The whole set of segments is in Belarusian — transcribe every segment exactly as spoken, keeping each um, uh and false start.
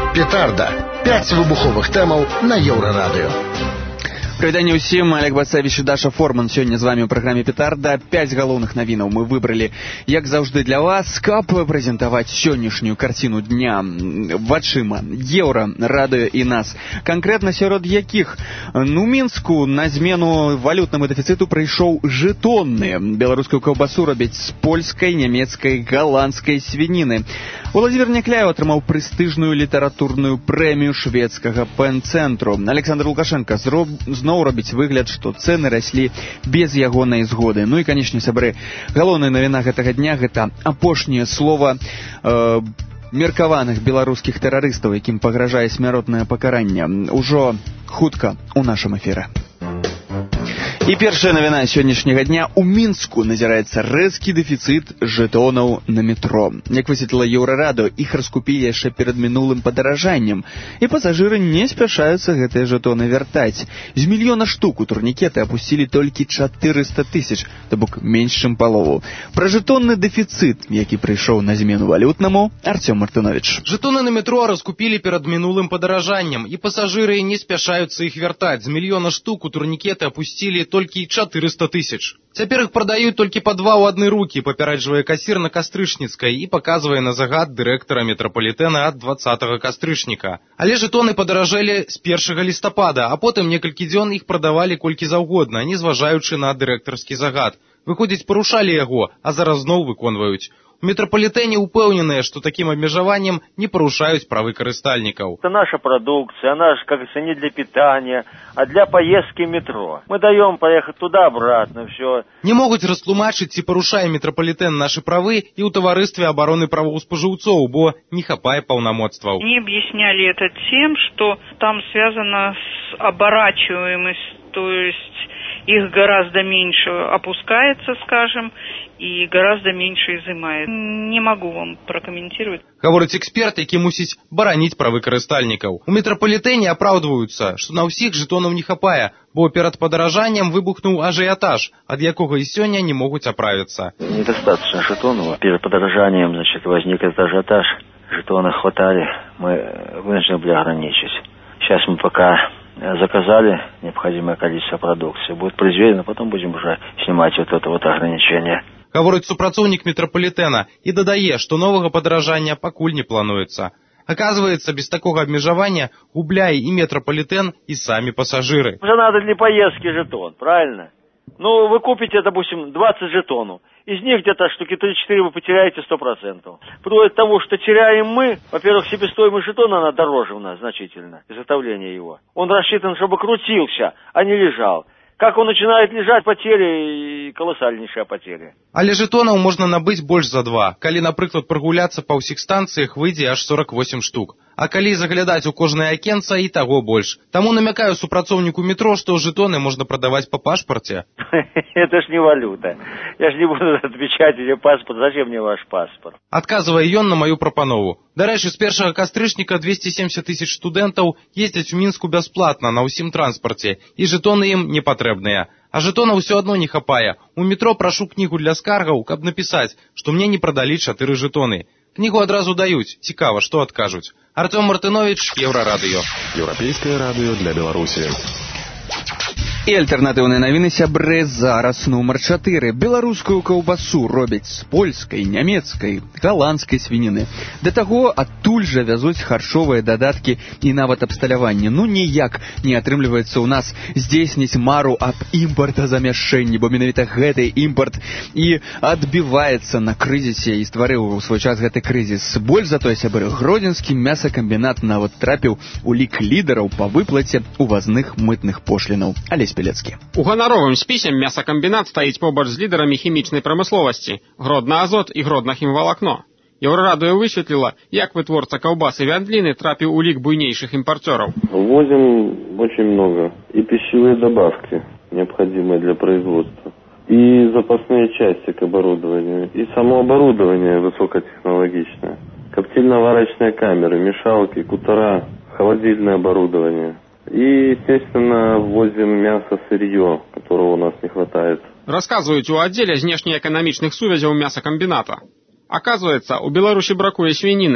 Петарда. Пяць выбуховых тэмаў на Еўрарадыё. Прывітанне ўсім, Олег Бацевіч і Даша Форман сёння з вамі ў праграме «Петарда». Пяць галоўных навінаў мы выбралі, як заўжды, для вас, каб прэзентаваць сённяшнюю карціну дня вачыма Еўра, Радыё і нас. Канкрэтна сярод якіх, ну, Мінску на змену валютнаму дэфіцыту прыйшоў жэтонны. Беларускую каўбасу робяць з польскай, нямецкай, галандскай свініны. Уладзімір Някляеў атрымаў прэстыжную літаратурную прэмію шведскага пэн-цэнтру. Александр Лукашенко зроб... зноў робіць выгляд, што цэны раслі без ягонай згоды. Ну і, канечне, сябры, галоўная навіна гэтага дня – гэта апошняе слова э, меркаваных беларускіх тэрарыстаў, якім пагражае смяротнае пакаранне. Ужо хутка ў нашым эфіры. І першая навіна сённяшняга дня. У Мінску назіраецца рэзкі дэфіцыт жэтонаў на метро. Як высветліла Еўрарадыё, іх раскупілі яшчэ перад мінулым падаражаннем, і пасажыры не спяшаюцца гэтыя жэтоны вяртаць. З мільёна штук у турнікеты апусцілі толькі чатырыста тысяч, то бок менш чым палову. Пра жэтонны дэфіцыт, які прыйшоў на змену валютнаму, Артём Мартынович. Жэтоны на метро раскупілі перад мінулым падаражаннем, і пасажыры не спяшаюцца іх вяртаць. З мільёна штук у турнікеты апусцілі толькі чатырыста тысяч. Цяпер іх прадаюць толькі па два ў адны рукі, папярэджвае касір на Кастрычніцкай і паказвае на загад дырэктара метрапалітэна ад дваццатага кастрычніка. Але жэтоны падаражэлі з першага лістапада, а потым некалькі дзён іх прадавалі колькі заўгодна, не зважаючы на дырэктарскі загад. Выходзіць, парушалі яго, а зараз зноў выконваюць. У метрапалітэне упэўненыя, што такім абмежаваннем не парушаюць правы карыстальнікаў. Это наша продукция, она же, как говорится, не для питания, а для поездки в метро. Мы даем поехать туда-обратно, все. Не могуць растлумачыць, ці парушае метрапалітэн нашы правы і ў таварыстве абароны правоў спажыўцоў, бо не хапае паўнамоцтваў. Они объясняли это тем, что там связано с оборачиваемостью, то есть их гораздо меньше опускается, скажем, и гораздо меньше изымает. Не могу вам прокомментировать. Гаворыць эксперт, які мусіць бараніць правы карыстальнікаў. У метрапалітэне апраўдваюцца, што на ўсіх жэтонаў не хапае, бо перад падаражаннем выбухнуў ажыятаж, ад якога і сёння не могуць аправіцца. Недостаточно жетонов. Перед подорожанием, значит, возник этот ажиотаж. Жетоны хватали, мы вынуждены были ограничить. Сейчас мы пока заказали необходимое количество продукции. Будет произведено, потом будем уже снимать вот это вот ограничение. Гаворыць супрацоўнік метрапалітэна і дадае, што новага падаражання пакуль не плануецца. Оказывается, без такого обмежевания губляе и метрополитен, и сами пассажиры. Уже надо для поездки жетон, правильно? Ну, вы купите, допустим, двадцать жетонов. Из них где-то штуки три-четыре вы потеряете сто процентов. Вплоть до того, что теряем мы, во-первых, себестоимость жетона, она дороже у нас значительно, изготовление его. Он рассчитан, чтобы крутился, а не лежал. Как он начинает лежать, потери, колоссальнейшая потеря. Але жетонаў можна набыць больш за два. Калі, напрыклад, прагуляцца па ўсіх станцыях, выйдзе аж сорок восемь штук. А калі заглядаць у кожнае акенца, і таго больш. Таму намякаю супрацоўніку метро, што жетоны можна прадаваць па пашпарце. Это ж не валюта. Я ж не буду отвечать или паспорт. Зачем мне ваш паспорт? Адказвае ён на маю прапанову. Дарэчы, з першага кастрычніка двести семьдесят тысяч студэнтаў ездзяць у Мінску бясплатна на ўсім транспарце, і жетоны ім не патрэбныя. А жетона ўсё адно не хапае. У метро прашу кнігу для скаргаў, каб напісаць, што мне не прадалі чатыры жетоны. Кнігу адразу даюць. Цікава, што адкажуць. Артём Мартынович, Еўрарадыё. Еўрапейскае радыё для Беларусі. І альтэрнатыўныя навіны, сябры, зараз нумар чатыры. Беларускую каўбасу робяць з польскай, нямецкай, галандскай свініны. Да таго, адтуль жа вязуць харчовыя дадаткі і нават абсталяванне. Ну, ніяк не атрымліваецца ў нас здзейсніць мару аб імпартазамяшчэнні, бо менавіта гэты імпарт і адбіваецца на крызісе і стварыў у свой час гэты крызіс. Больш за тое, сябры, гродзенскі мясакамбінат нават трапіў у лік лідараў па выплаце увазных мытных пошлінаў. Алесь Пелецкі. У ганаровым спісе мясакамбінат стаіць побач з лідарамі хімічнай прамысловасці Гродна-Азот і Гродна-Хімвалакно. Еўрарадыё высветліла, як вытворца каўбас і вяндліны трапіў у лік буйнейшых импортеров. Ввозим очень много. И пищевые добавки, необходимые для производства. И запасные части к оборудованию. И само оборудование высокотехнологичное. Коптильно-варочные камеры, мешалки, кутера, холодильное оборудование. И, естественно, ввозим мясо, сырье, которого у нас не хватает. Рассказывают у отделе знешнеэкономічных сувязяў мясакамбіната. Оказывается, у Беларусі бракуе свінины.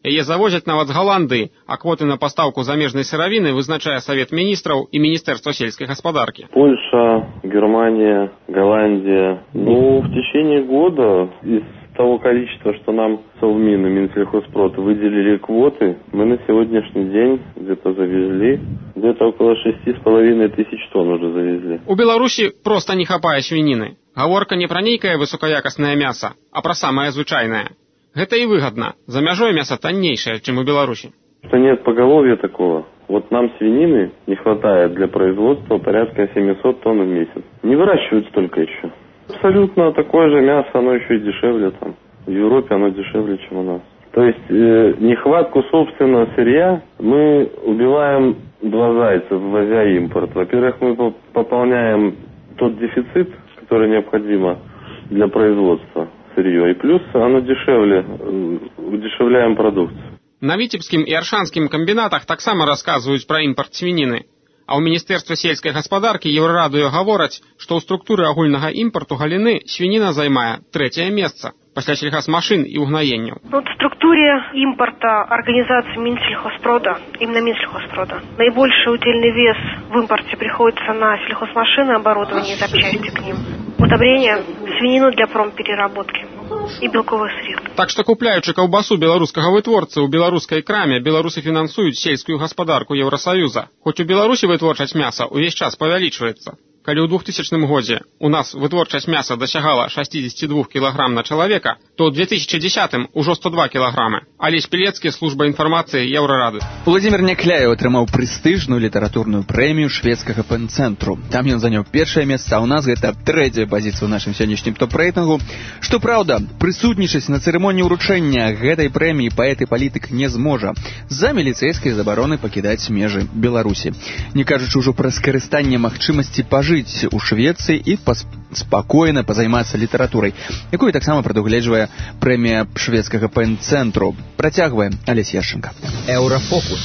Яе завозяць нават з Галандыі, а квоты на пастаўку замежнай сыравіны вызначае Савет міністраў і Міністэрства сельскай гаспадаркі. Польша, Германия, Голландия. Ну, в течение года из того количества, что нам Совмин и Минсельхозпрод выделили квоты, мы на сегодняшний день где-то завезли, где-то около шести с половиной тысяч тонн уже завезли. У Беларусі проста не хапае свініны. Гаворка не пра нейкае высокаякаснае мяса, а пра самае звычайнае. Гэта і выгадна. За мяжой мяса таннейшае, чым у Беларусі. Что нет поголовья такого. Вот нам свинины не хватает для производства порядка семьсот тонн в месяц. Не выращивают столько еще. Абсолютно такое же мясо, оно еще и дешевле там. В Европе оно дешевле, чем у нас. То есть э, нехватку собственного сырья мы убиваем два зайца, ввозя импорт. Во-первых, мы пополняем тот дефицит, который необходимо для производства сырье. И плюс оно дешевле, удешевляем продукцию. На Віцебскім і Аршанскім камбінатах таксама расказваюць пра імпарт свініны. А ў Міністэрстве сельскай гаспадаркі Еўрарадыё гавораць, што ў структуры агульнага імпарту галіны свініна займае трэцяе месца пасля сельхозмашин и угноению. Вот в структуре импорта организации Минсельхозпрода, именно Минсельхозпрода, наибольший удельный вес в импорте приходится на сельхозмашины, оборудование и запчасти к ним, удобрения, свинину для промпереработки и белковое сырье. Так что, купляючи ковбасу белорусского вытворцы у белорусской краме, белорусы финансуют сельскую господарку Евросоюза. Хоть у Беларуси вытворчасць мяса увесь час павялічваецца. Калі ў двухтысячным годзе у нас вытворчасць мяса дасягала шестьдесят два килограмма на человека, то ў две тысячи десятым ужо сто два килограмма. Алесь Пілецкі, служба інфармацыі Еўрарады. Владзімір Някляеў атрымаў прэстыжную літаратурную прэмію шведскага пэн-цэнтру. Там ён заняў першае месца, а ў нас гэта трэцяя пазіцыя ў нашым сённяшнім топ-рэйтынгу. Што праўда, прысутнічаць на цырымоніі ўручэння гэтай прэміі паэт і палітык не зможа з-за міліцэйскай забароны пакідаць межы Беларусі. Не кажучы ўжо пра скарыстанне магчымасці пажыць у Швеции и пос- спокойно позайматься литературой, якую таксама прадугледжвае прэмія шведскага пэн-цэнтру. Працягвае Алесь Яшченко. Еўрафокус.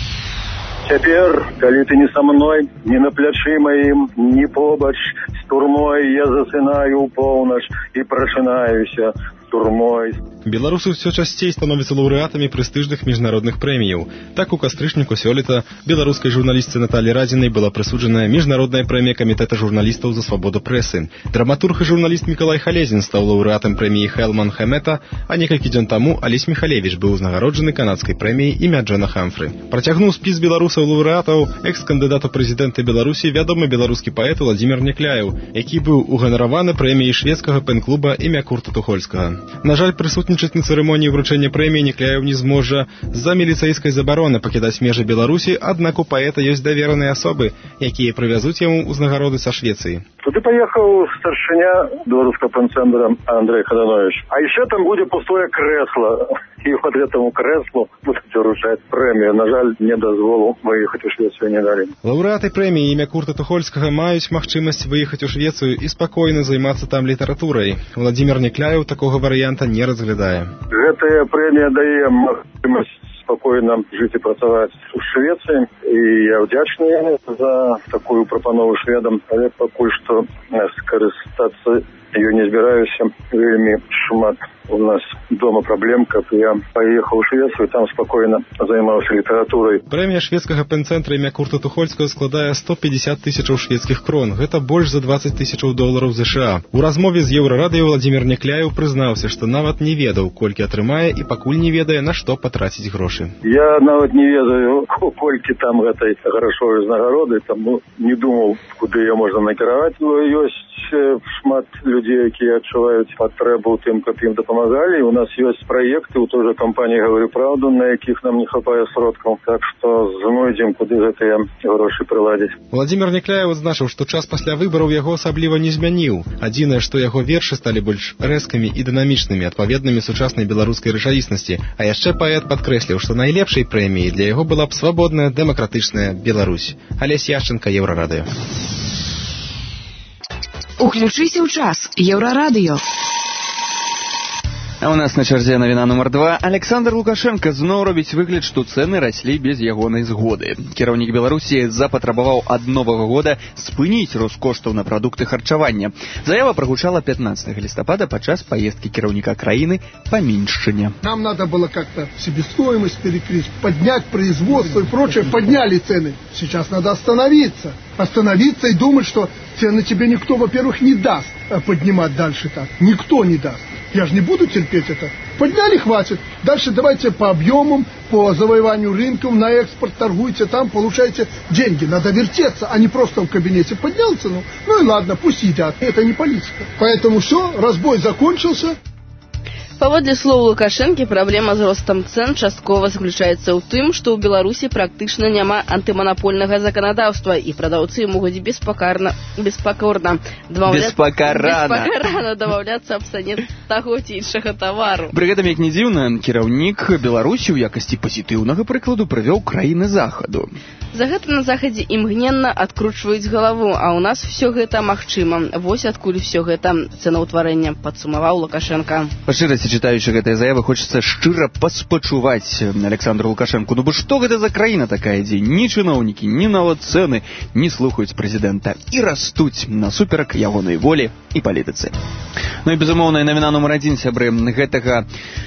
Цяпер, калі ты не са мной, не на плячы маім, не побач з турмой, я засынаю ў поўнач і прачынаюся турмой. Беларусы все часцей становятся лаўрэатамі прэстыжных міжнародных прэміяў. Так у кастрычніку сёлета беларускай журналістцы Наталлі Радзінай была прысуджаная міжнародная прэмія камітэта журналістаў за свабоду прэсы. Драматург і журналіст Мікалай Халезін стаў лаўрэатам прэміі Хелман Хэмета, а некалькі дзён таму Алесь Міхалевіч быў узнагароджаны канадскай прэміяй імя Джона Хамфры. Працягнуў спіс беларусаў лаўрэатаў экс-кандыдат у прэзідэнты Беларусі, вядомы беларускі паэт Владзімір Някляеў, які быў уганараваны прэміяй шведскага пэн-клуба імя Курта Тухольскага. На жаль, прысутнічаць на цырымоніі вручэння прэміі Някляеў не зможа з-за міліцэйскай забароны пакідаць межы Беларусі, аднак у паэта ёсць давераныя асобы, якія прывязуць яму ўзнагароды са Швецыі. Туды паехаў старшыня беларускага пэн-цэнтра Андрей Хаданович. А еще там будет пустое кресло. И вот этому креслу будут вручать премию. На жаль, не дозволу выехать у Швецию не дали. Лаўрэаты прэміі імя Курта Тухольскага маюць магчымасць выехаць у Швецыю і спакойна займацца там літаратурай. Владзімір Някляеў такога варыянта не разглядае. Гэтая прэмія дае магчымасць спокойно жить и працаваць у Швеции. И я вдячны за такую прапанову шведам, але пакуль што скарыстацца ее не збіраюся. Вельмі шмат у нас дома проблем, как я поехал в Швецию, там спокойно займаўся літаратурай. Прэмія шведскага пэн-цэнтра імя Курта Тухольскага складае сто пятьдесят тысячаў шведскіх крон. Гэта больш за двадцать тысячаў долараў США. У размове з Еўрарадыё Владзімір Някляеў прызнаўся, што нават не ведаў, колькі атрымае і пакуль не ведае, на што патраціць грошы. Я нават не ведаю, колькі там гэтай грашовай узнагароды, таму не думаў, куды ее можна накіраваць. Ёсць шмат людзей, якія адчуваюць патрэбу ў тым, каб ім дапамагалі. У нас ёсць праекты у той же кампаніі «Говорю правду», на якіх нам не хапае сродкаў. Так што знойдзем, куды гэтыя грошы прыладзіць. Владзімір Някляеў адзначыў, што час пасля выбараў яго асабліва не змяніў. Адзінае, што яго вершы сталі больш рэзкімі і дынамічнымі, адпаведнымі сучаснай беларускай рэчаіснасці. А яшчэ паэт падкрэсліў, што найлепшай прэміяй для яго была б свабодная дэмакратычная Беларусь. Алесь Яшченко, Еўрарадыё. Уключыся ў час. Еўрарадыё. А у нас на чарзе навіна нумар два. Александр Лукашенко зноў робіць выгляд, што цэны раслі без ягонай згоды. Кіраўнік Беларусі запатрабаваў ад новага года спыніць рост коштаў на прадукты харчавання. Заява прагучала пятнадцатага лістапада падчас паездкі кіраўніка краіны па Міншчыне. Нам надо было как-то себестоимость перекрыть, поднять производство и прочее. Подняли цены. Сейчас надо остановиться. Остановиться и думать, что цены тебе никто, во-первых, не даст поднимать дальше так. Никто не даст. Я же не буду терпеть это. Подняли, хватит. Дальше давайте по объемам, по завоеванию рынков, на экспорт торгуйте, там получаете деньги. Надо вертеться, а не просто в кабинете поднял цену. Ну и ладно, пусть едят. Это не политика. Поэтому все, разбой закончился. Паводле слоў Лукашэнкі, праблема з ростам цэн часткова заключаецца ў тым, што ў Беларусі практычна няма антыманапольнага заканадаўства, і прадаўцы могуць беспакарна, беспакорна беспакарана дамаўляцца аб цане таго ці іншага тавару. Пры гэтым, як не дзіўна, кіраўнік Беларусі ў якасці пазітыўнага прыкладу прывёў краіны захаду. За гэта на захадзе імгненна адкручваюць галаву, а ў нас все гэта магчыма. Вось адкуль все гэта цэнаўтварэнне, падсумаваў Лукашенко. Па шчырасці чытаючы гэтыя заявы, хочацца шчыра паспачуваць Александру Лукашенку. Ну бо што гэта за краіна такая, дзе ні чыноўнікі, ні нават цэны не слухаюць прэзідэнта і растуць насуперак ягонай волі і палітыцы. Ну і безумоўная навіна нумар адзін, сябры, гэтага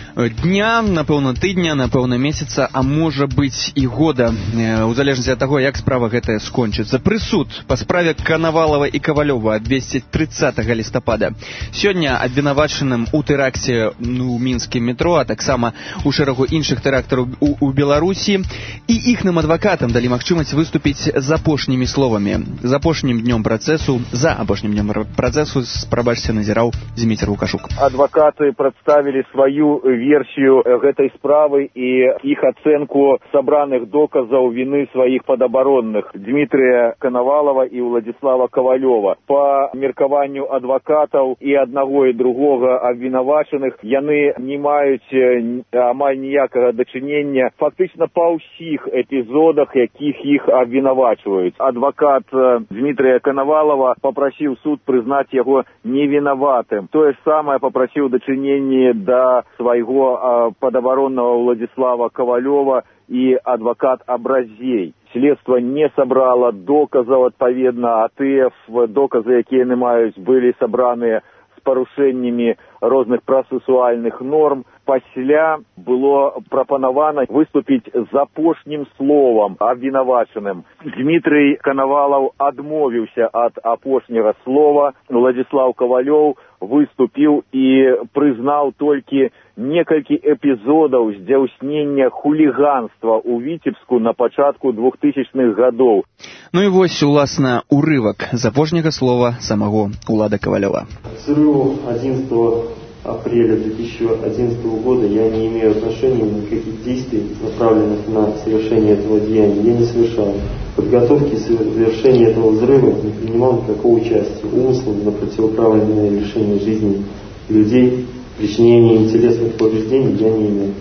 дня, напэўна тыдня, напэўна месяца, а можа быць і года, у залежнасці ад таго, як справа гэтая скончыцца. Прысуд па справе Канавалова і Кавалёва адбудзецца трыццатага лістапада. Сёння абвінавачаным у тэракце ну, у мінскім метро, а таксама у шэрагу іншых тэрактараў у, у Беларусі, і іхным адвакатам далі магчымасць выступіць з апошнімі словамі. З апошнім днём працэсу, за апошнім днём працэсу, спрабачце, назіраў Зміцер Лукашук. Адвакаты прадставілі сваю версію гэтай справы і іх ацэнку сабраных доказаў віны сваіх падабаронных Дмітрия Канавалова і Владислава Кавалёва. Па меркаванню адвакатаў і аднаго і другога абвінавачаных, яны не маюць амаль ніякага дачынення фактычна па ўсіх эпізодах, якіх іх абвінавачваюць. Адвакат Дмітрия Канавалова папрасіў суд прызнаць яго невінаватым. Тое ж самае папрасіў дачыненне да свайго падабароннага Владислава Кавалёва і адвакат Абразей. Следства не сабрала доказаў адпаведна, а тыя доказы, якія яны маюць, былі сабраныя з парушэннямі розных працэсуальных норм. Пасля было прапанавана выступіць з апошнім словам абвінавачаным. Дмітрий Канавалов адмовіўся ад апошняга слова. Владислав Кавалёв выступіў і прызнаў толькі некалькі эпізодаў здзяйснення хуліганства ў Віцебску на пачатку двухтысячных гадоў. Ну і вось, уласна, урывак з апошняга слова самого Улада Кавалёва. Взрыву одиннадцатого апреля две тысячи одиннадцатого года я не имею отношения, никаких действий, направленных на совершение этого деяния, я не совершал. В подготовке и совершении этого взрыва не принимал никакого участия. Умысла на противоправленное лишение жизни людей, причинение им телесных повреждений я не имею.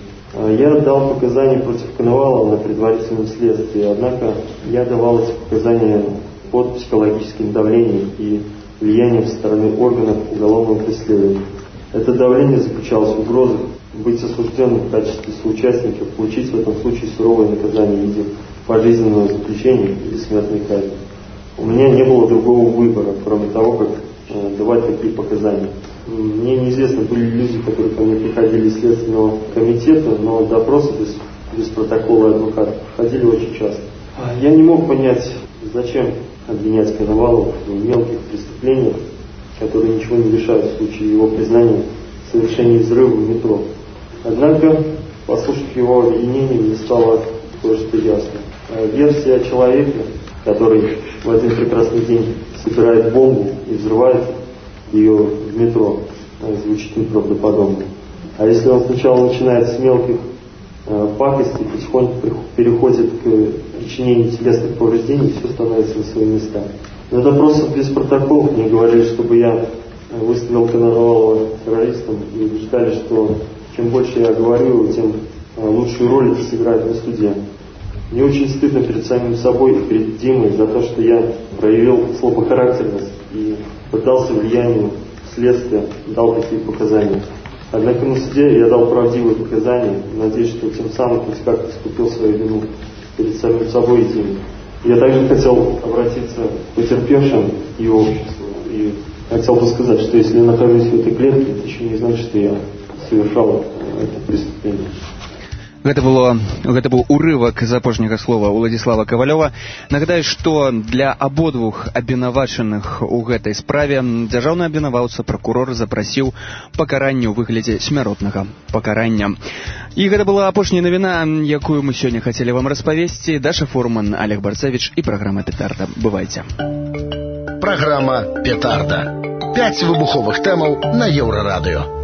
Я дал показания против Коновалова на предварительном следствии, однако я давал эти показания под психологическим давлением и влиянием со стороны органов уголовного преследования. Это давление заключалось в угрозах быть осужденным в качестве соучастника, получить в этом случае суровое наказание в виде пожизненного заключения или смертной казни. У меня не было другого выбора, кроме того, как э, давать такие показания. Мне неизвестно, были люди, которые ко мне приходили из Следственного комитета, но допросы без, без протокола адвоката проходили очень часто. Я не мог понять, зачем обвинять Коновалова в мелких преступлениях, которые ничего не решают в случае его признания в совершении взрыва в метро. Однако, послушав его обвинение, мне стало кое-что ясно. Версия человека, который в один прекрасный день собирает бомбу и взрывает ее в метро, звучит неправдоподобно. А если он сначала начинает с мелких э, пакостей, потихоньку переходит к причинению телесных повреждений, все становится на свои места. На допросах без протоколов мне говорили, чтобы я выставил Коновалова террористом, и убеждали, что чем больше я говорю, тем лучшую роль это сыграет на суде. Мне очень стыдно перед самим собой и перед Димой за то, что я проявил слабохарактерность и поддался влиянию следствия, дал такие показания. Однако на суде я дал правдивые показания, надеюсь, что тем самым хоть как-то искупил свою вину перед самим собой и теми. Я также хотел обратиться к потерпевшим и обществу. И хотел бы сказать, что если я нахожусь в этой клетке, это еще не значит, что я совершал это преступление. Гэта было гэта быў урывак з апошняга слова Уладзіслава Кавалёва. Нагадаю, што для абодвух абвінавачаных у гэтай справе дзяржаўны абвінаваўца пракурор запрасіў пакаранне ў выглядзе смяротнага пакарання. І гэта была апошняя навіна, якую мы сёння хацелі вам распавесці. Даша Фурман, Олег Барцевич і праграма «Петарда». Бывайце. Праграма «Петарда». Пяць выбуховых тэмаў на Еўрарадыё.